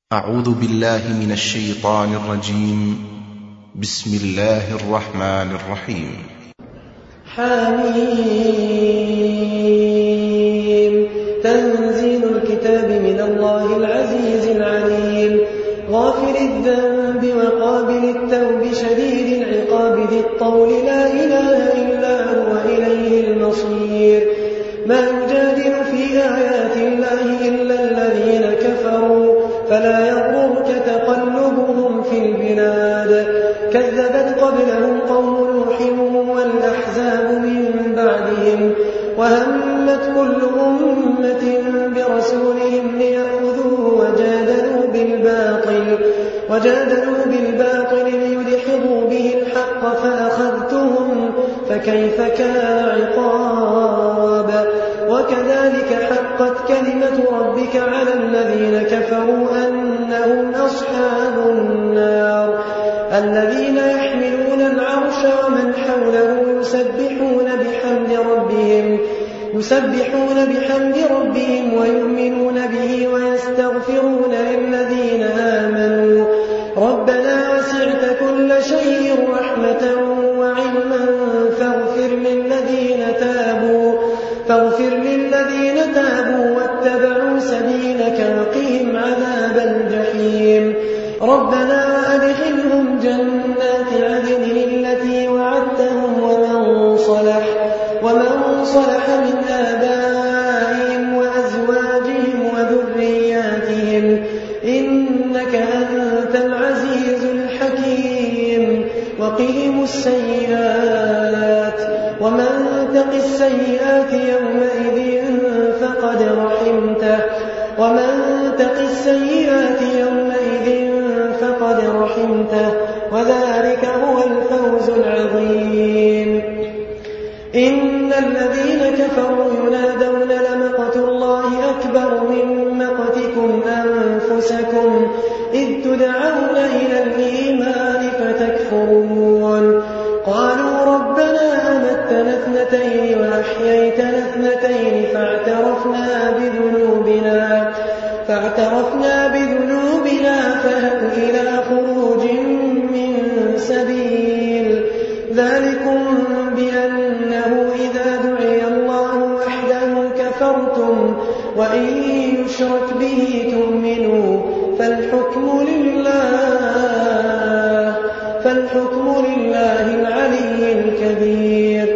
أعوذ بالله من الشيطان الرجيم. بسم الله الرحمن الرحيم. حميم. تنزيل الكتاب من الله العزيز العليم، غافر الذنب وقابل التوب شديد العقاب ذي الطول، لا إله إلا هو إليه المصير. ما يجادل في آيات الله إلا الذين كفروا، فلا يغررك تقلبهم في البلاد. كذبت قبلهم قوم نوح والأحزاب من بعدهم، وهمت كل أمة برسولهم ليأخذوه، وجادلوا بالباطل ليدحضوا به الحق، فأخذتهم فكيف كان عقاب. وكذلك حقت كلمة ربك على الذين كفروا أنهم أصحاب النار. الذين يحملون العرش ومن حوله يسبحون بحمد ربهم ويؤمنون به ويستغفرون للذين آمنوا ربنا وسعت كل شيء رحمة وعلما فاغفر للذين تابوا واتبعوا سبيلك وقهم عذاب الجحيم. ربنا وأدخلهم جنات عدن التي وعدتهم ومن صلح من آبائهم وأزواجهم وذرياتهم، إنك أنت العزيز الحكيم. وقهم السيئات، ومن تق السيئات يومئذ فقد رحمته، وذلك هو الفوز العظيم. إن الذين كفروا ينادون لمقت الله أكبر من مقتكم أنفسكم إذ تدعون إلى الإيمان فتكفرون. قالوا ربنا أمتنا اثنتين وأحييتنا اثنتين فاعترفنا بذنوبنا فهل إلى خروج من سبيل. ذلكم بأنه إذا دعي الله وحده كفرتم، وإن يشرك به تؤمنوا، فالحكم لله العلي الكبير.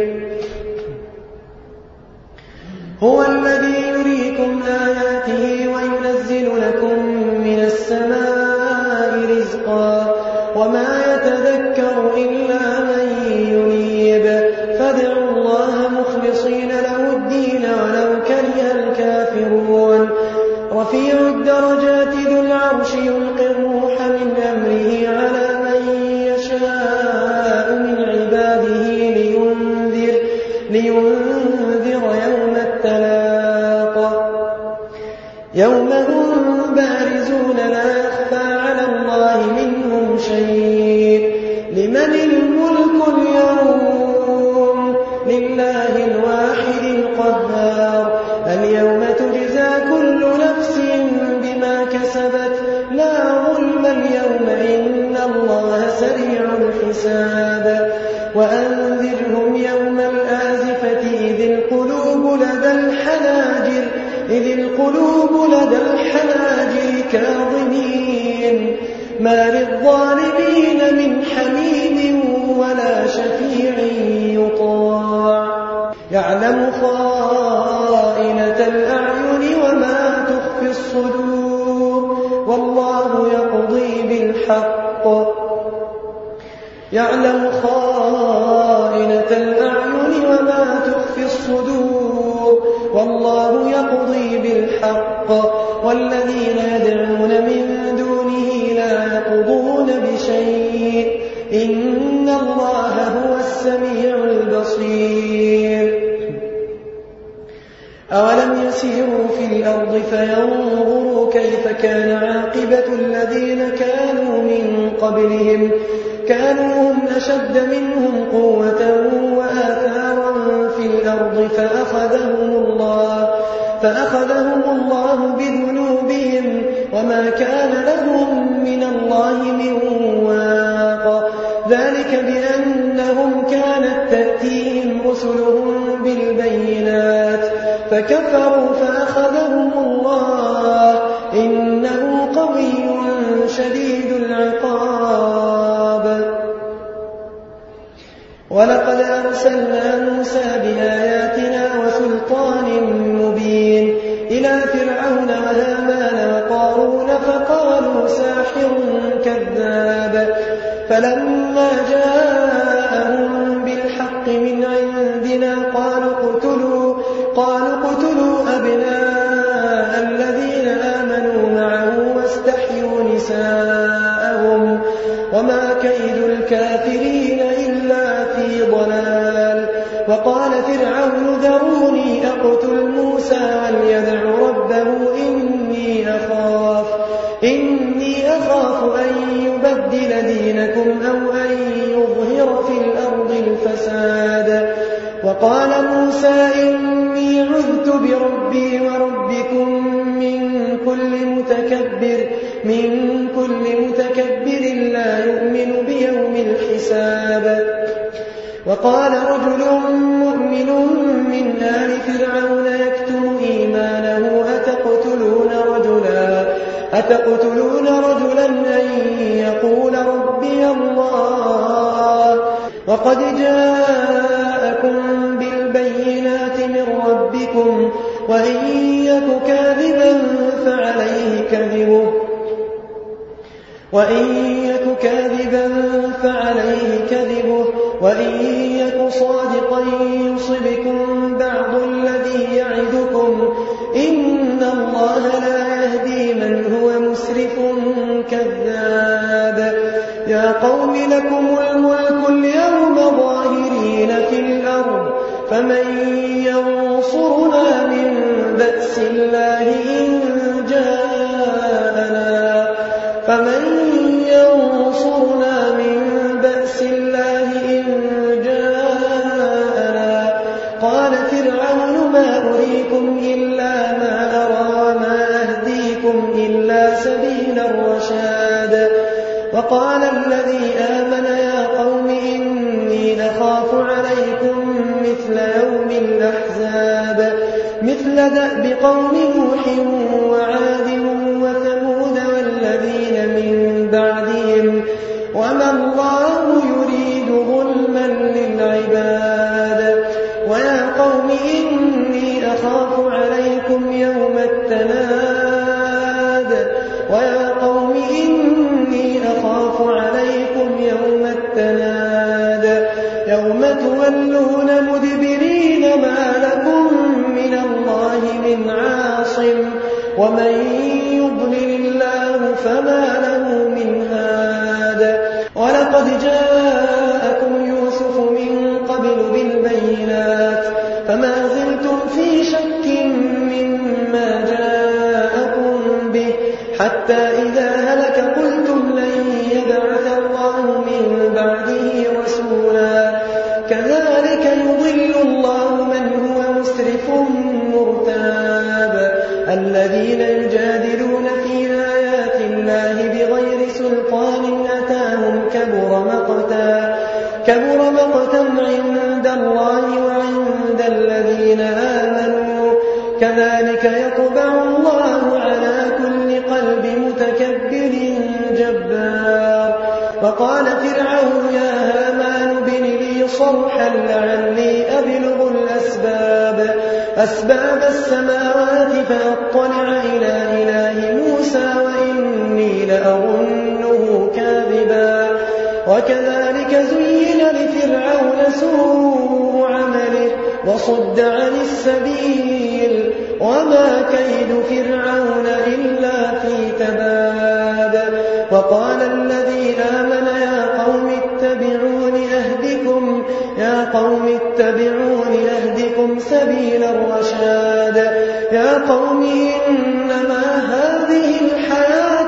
هو الذي يريكم آياته وينزل لكم من السماء رزقا، وما يتذكر إلا من ينيب. فادعوا الله مخلصين له الدين ولو كره الكافرون. رفيع الدرجات ذو العرش يلقي الروح من أمره على من يشاء من عباده لينذر يوم التلاق، يوم هم بارزون لا يخفى على الله منهم شيء. لمن الملك اليوم؟ لله الواحد القهار. اليوم تجزى كل نفس بما كسبت، لا ظلم اليوم إن الله سريع الحساب. وأنذرهم يوم الآزفة إذ القلوب لدى الحناجر كاظمين، ما للظالمين من حميم ولا شفيع يطاع. يعلم خائنة الأعين وما تخفي الصدور، والله يقضي بالحق. يعلم خائنة الأعين وما تخفي الصدور، والله يقضي بالحق. والذين يدعون من دونه لا يقضون بشيء، إن الله هو السميع البصير. أولم يسيروا في الأرض فينظروا كيف كان عاقبة الذين كانوا من قبلهم، كانوا هم أشد منهم قوة وآثارا في الأرض فأخذهم الله بذنوبهم، وما كان لهم الله من واق ذلك بأنهم كانت تأتيهم رسلهم بالبينات فكفروا فأخذهم الله إنه قوي شديد العقاب ولقد أرسلنا موسى بآياتنا وسلطان مبين إلى فرعون وهامان وقارون فقالوا ساحر كذاب فلما جاءهم بالحق من عندنا قالوا اقتلوا أبناء الذين آمنوا معه واستحيوا نساءهم وما كيد الكافرين إلا في ضلال وقال فرعون ذروني أقتل موسى وليدع ربه إني أخاف أن يبدل دينكم أو أن يظهر في الأرض الفساد وقال موسى إني عذت بربي وربكم من كل متكبر لا يؤمن بيوم الحساب وقال رجل مؤمن من آل فرعون يكتم إيمانه أتقتلون رجلا أن يقول ربي الله وقد جاءكم بالبينات من ربكم وإن يك كاذبا فعليه كذبه وإن يك صادقا يصبكم بعض الذي يعدكم إن الله لا يهدي من هو مسرف كذاب يا قوم لكم الملك اليوم ظاهرين في الأرض فمن ينصرنا من بأس الله إن جاءنا قال فرعون ما أريكم إلا ما أرى وما أهديكم إلا سبيل الرشاد وقال الذي آمن يا قوم إني أخاف عليكم مثل يوم الأحزاب مثل دأب قوم نوح وعاد وثمود والذين من بعدهم وما الله يريد ظلما للعباد ويا قوم إني أخاف عليكم يوم التناد يوم تولون مدبرين ما لكم من الله من عاصم ومن يضلل الله فما له من هاد ولقد جاءكم يوسف من قبل بالبينات فما زلتم في شك مما جاءكم به حتى إذا هلك قلتم لن يبعث الله من بعده رسولا كذلك يضل الله من هو مسرف مرتاب الذين يجادلون في آيات الله بغير سلطان أتاهم كبر مقتا عند الله وعند الذين آمنوا كذلك يطبع الله على كل قلب متكبر جبار وقال فرعون يا هامان ابن لي صرحا لعلي أبلغ أسباب السماوات فأطلع إلى إله موسى وإني لأظنه كاذبا وكذلك زين لفرعون سوء عمله وصد عن السبيل وما كيد فرعون إلا في تباب وقال الذي آمن يا قوم اتبعوني أهدكم سبيل الرشاد يا قوم إنما هذه الحياة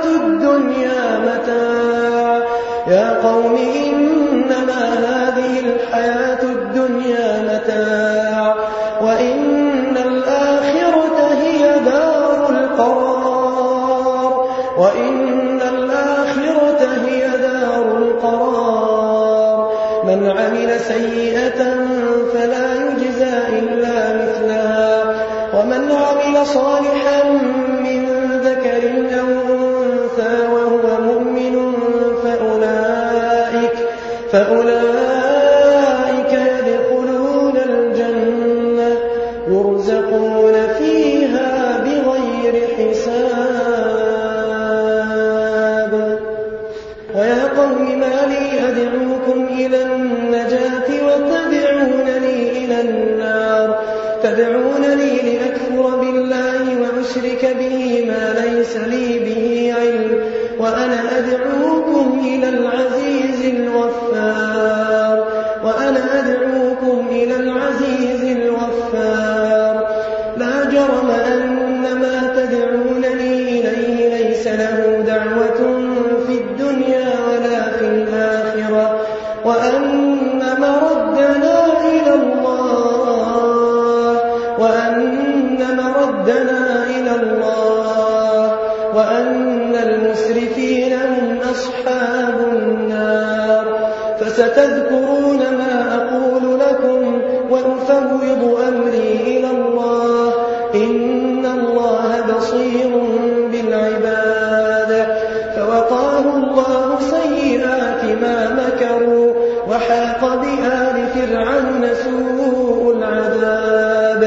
الدنيا متاع وإن الآخرة هي دار القرار عمل سيئة فلا يجزى إلا مثلها ومن عمل صالحا من ذكر أو أنثى وهو مؤمن فأولئك يدخلون الجنة يرزقون فيها بغير حساب. ويا قوم ما لي أدعوكم إلى النجاة وتدعونني إلى النار تدعونني لأكفر بالله وأشرك به ما ليس لي به علم وأنا أدعوكم إلى العزيز الغفار لا جرم أن ما تدعونني إليه ليس له دعوة في الدنيا ولا في الآخرة وأن مردنا إلى الله وأن المسرفين هم أصحاب النار. فستذكرون ما أقول لكم وأفوض أمري إلى الله إن الله بصير بالعباد. فوقاه الله سيئات ما مكروا وحاق بآل فرعون سوء العذاب.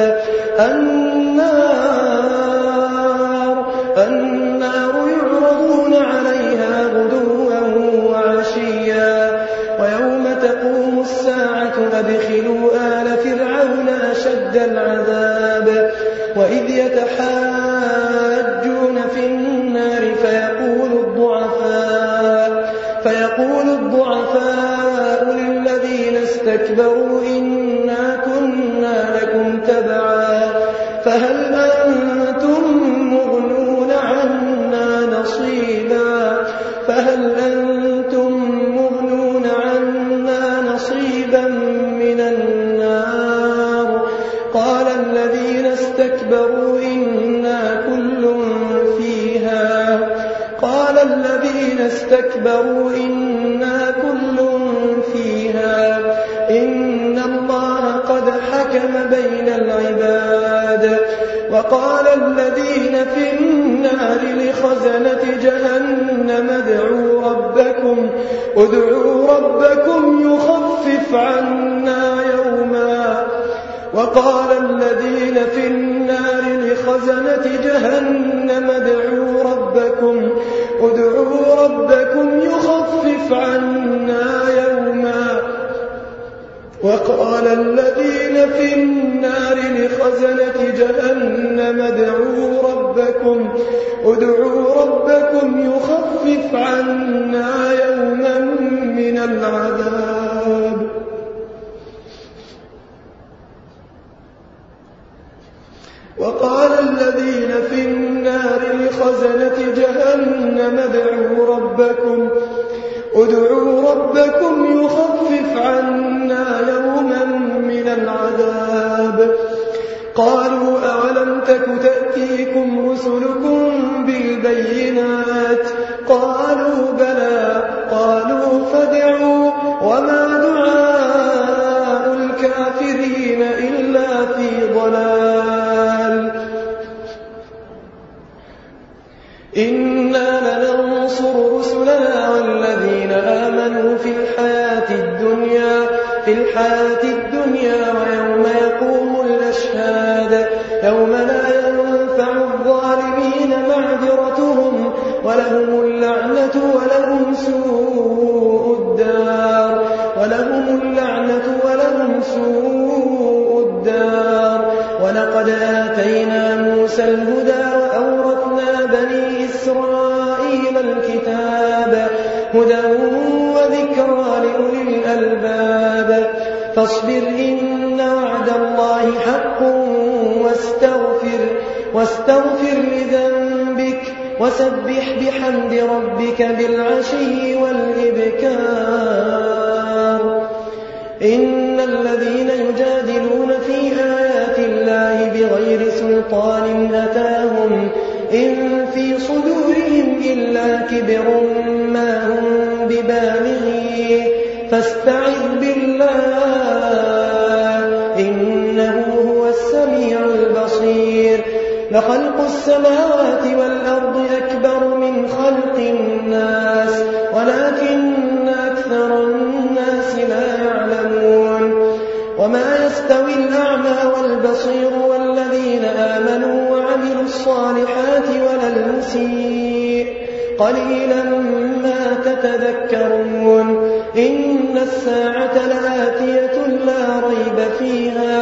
النار يعرضون عليها غدوا وعشيا ويوم تقوم الساعة أدخلوا آل فرعون أشد العذاب. وإذ يتحاجون في النار فيقول الضعفاء للذين استكبروا إنا كنا لكم تبعا فهل أنتم مغنون عنا نصيبا من النار. قال الذين استكبروا إنا كل فيها إن الله قد حكم بين العباد. وقال الذين في النار لخزنة جهنم ادعوا ربكم يخفف عنا يوما. وقال الذين في النار لخزنة جهنم ادعوا ربكم يخفف عنا يوما. وقال الذين في النار لخزنة جهنم ادعوا ربكم يخفف عنا يوما من العذاب. وقال الذين في النار لخزنة جهنم ادعوا ربكم يخفف عنا يوما من العذاب. قالوا أولم تك تأتيكم رسلكم بالبينات قالوا بلى قالوا فادعوا وما دعاء الكافرين إلا في ضلال. إنا لننصر رسلنا والذين آمنوا في الحياة الدنيا ويوم يقوم الأشهاد يوم لا ينفع الظالمين معذرتهم ولهم اللعنة ولهم سوء الدار. ولقد آتينا موسى الهدى وأورثنا بني إسرائيل الكتاب هدى وذكرى لأولي الألباب. فاصبر إن وعد الله حق واستغفر لذنبك وسبح بحمد ربك بالعشي والإبكار. إن الذين يجادلون في آيات الله بغير سلطان أتاهم إن في صدورهم إلا كبر ما هم ببالغيه فاستعذ بالله إنه هو السميع البصير لخلق السماوات والأرض أكبر من خلق الناس ولكن أكثر الناس لا يعلمون وما يستوي الأعمى والبصير والذين آمنوا وعملوا الصالحات ولا المسيء قليلا ما تتذكرون إن الساعة لآتية لا ريب فيها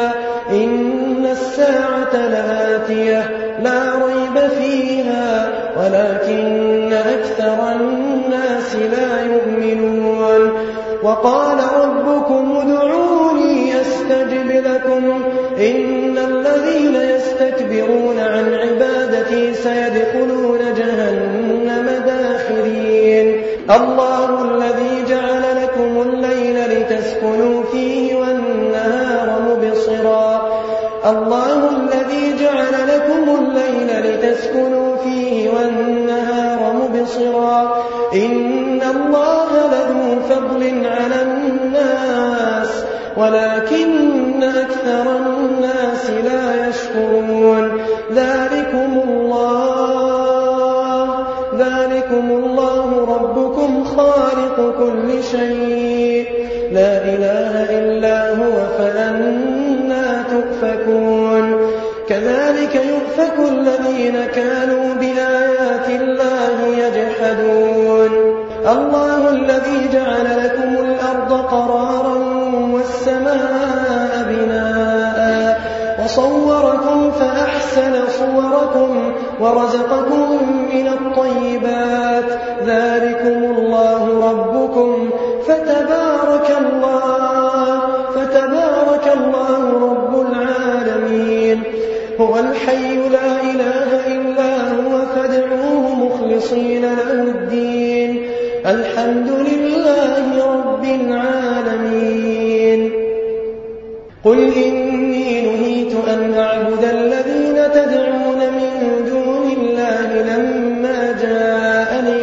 ولكن أكثر الناس لا يؤمنون وقال ربكم ادعوني أستجب لكم إن الذين يستكبرون عن عبادتي سيدخلون جهنم داخرين الله الذي جعل لكم الليل لتسكنوا فيه والنهار مبصرا إن الله لذو فضل على الناس ولكن أكثر الناس لا يشكرون ذلكم الله ربكم خالق كل شيء لا إله إلا هو فأنى تؤفكون كذلك يؤفك الذين كانوا بآيات الله يجحدون الله الذي جعل لكم الأرض قرارا والسماء بناء وصوركم فأحسن صوركم ورزقكم من الطيبات ذلكم الله ربكم فتبارك الله رب العالمين هو الحي لا إله إلا هو فادعوه مخلصين له الدين الحمد لله رب العالمين قل إني نهيت أن أعبد الذين تدعون من دون الله لما جاءني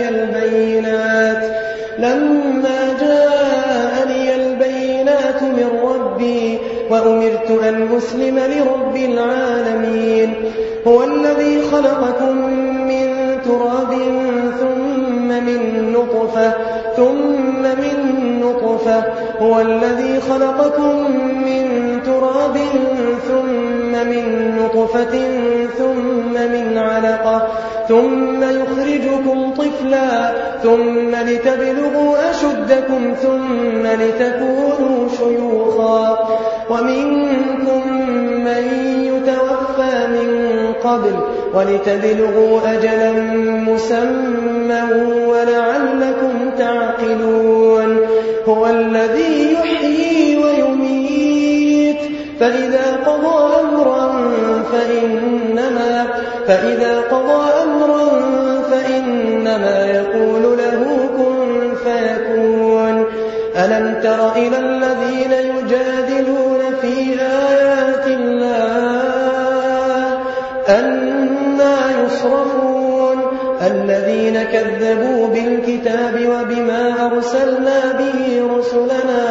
البينات من ربي وأمرت أن أسلم لرب العالمين هو الذي خلقكم من تراب ثم من نطفة هو الذي خلقكم من تراب ثم من نطفة ثم من علقة ثم يخرجكم طفلا ثم لتبلغوا أشدكم ثم لتكونوا شيوخا ومنكم من يتوفى من قبل ولتبلغوا أجلا مسمى ولعلكم تعقلون هو الذي يحيي ويميت فإذا قضى أمرا فإنما يقول له كن فيكون ألم تر إلى الذين يجادلون في آيات الله أنى يصرفون الذين كذبوا بالكتاب وبما أرسلنا به رسلنا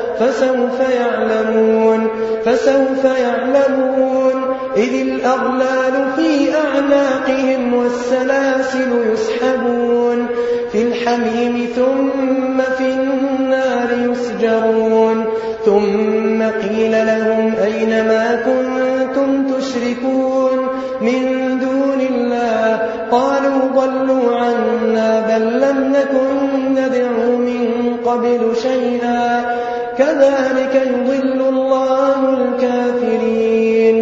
فسوف يعلمون إذ الأغلال في أعناقهم والسلاسل يسحبون في الحميم ثم في النار يسجرون ثم قيل لهم أين ما كنتم تشركون من دون الله قالوا ضلوا عنا بل لم نكن ندعو من قبل شيئا كذلك يضل الله الكافرين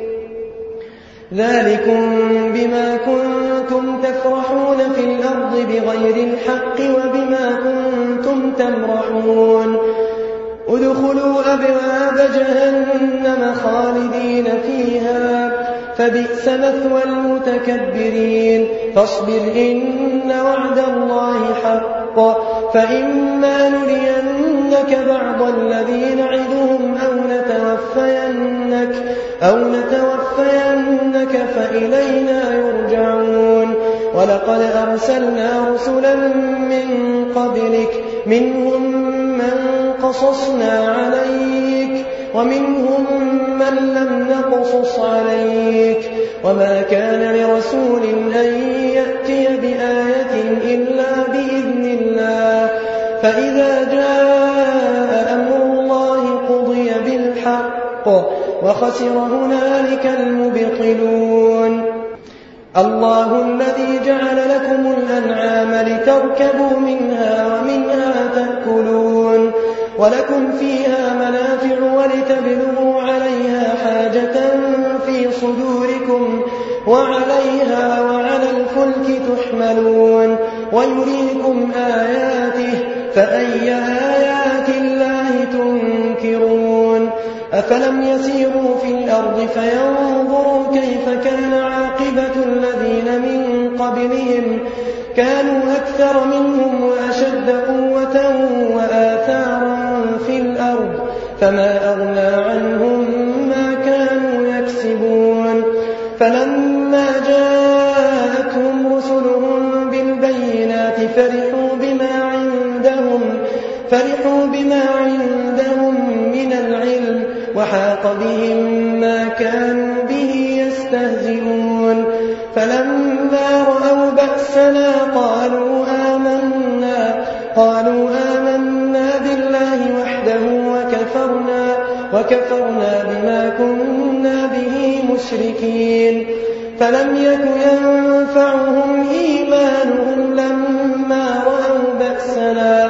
ذلكم بما كنتم تفرحون في الأرض بغير الحق وبما كنتم تمرحون ادخلوا أبواب جهنم خالدين فيها فبئس مثوى المتكبرين فاصبر إن وعد الله حق فإما نرينك بعض الذي نعدهم أو نتوفينك فإلينا يرجعون ولقد أرسلنا رسلا من قبلك منهم من قصصنا عليك ومنهم من لم نقصص عليك وما كان لرسول أن يأتي بآية إلا بإذن الله فإذا جاء أمر الله قضي بالحق وخسر هنالك المبطلون الله الذي جعل لكم الأنعام لتركبوا منها ومنها تأكلون ولكم فيها منافع ولتبلغوا عليها حاجة في صدوركم وعليها وعلى الفلك تحملون ويريكم آياته فأي آيات الله تنكرون أفلم يسيروا في الأرض فينظروا كيف كان عاقبة الذين من قبلهم كانوا أكثر منهم وأشد قوة وآثارا في الأرض فما أغنى عنهم ما كانوا يكسبون فلما جاءتهم رسلهم بالبينات فرحوا بما عندهم من العلم وحاق بهم ما كانوا به يستهزئون فلما رأوا بأسنا قالوا آمنا بالله وحده وكفرنا بما كنا به مشركين فلم يك ينفعهم إيمانهم لما رأوا بأسنا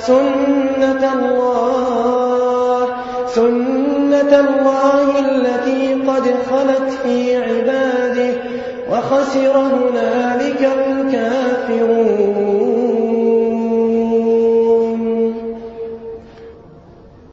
سنة الله التي قد خلت في عباده وخسر هنالك الكافرون